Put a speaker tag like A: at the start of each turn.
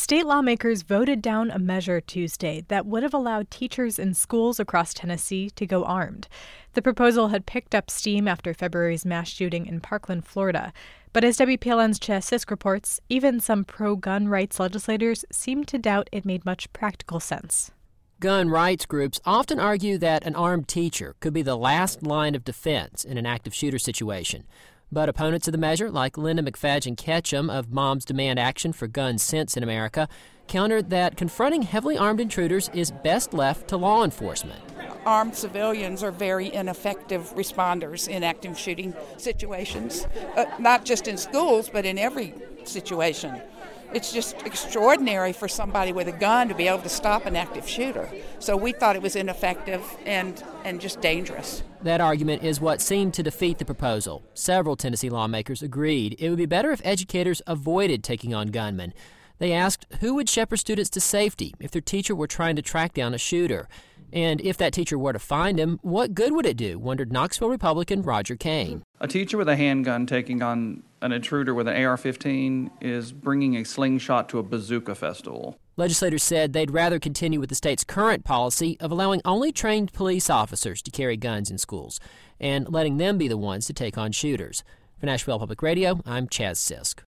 A: State lawmakers voted down a measure Tuesday that would have allowed teachers in schools across Tennessee to go armed. The proposal had picked up steam after February's mass shooting in Parkland, Florida. But as WPLN's Chaz Sisk reports, even some pro-gun rights legislators seem to doubt it made much practical sense.
B: Gun rights groups often argue that an armed teacher could be the last line of defense in an active shooter situation. But opponents of the measure, like Linda McFadgen Ketchum of Moms Demand Action for Gun Sense in America, countered that confronting heavily armed intruders is best left to law enforcement.
C: Armed civilians are very ineffective responders in active shooting situations, not just in schools, but in every situation. It's just extraordinary for somebody with a gun to be able to stop an active shooter. So we thought it was ineffective and just dangerous.
B: That argument is what seemed to defeat the proposal. Several Tennessee lawmakers agreed it would be better if educators avoided taking on gunmen. They asked who would shepherd students to safety if their teacher were trying to track down a shooter. And if that teacher were to find him, what good would it do, wondered Knoxville Republican Roger Kane.
D: A teacher with a handgun taking on an intruder with an AR-15 is bringing a slingshot to a bazooka festival.
B: Legislators said they'd rather continue with the state's current policy of allowing only trained police officers to carry guns in schools and letting them be the ones to take on shooters. For Nashville Public Radio, I'm Chaz Sisk.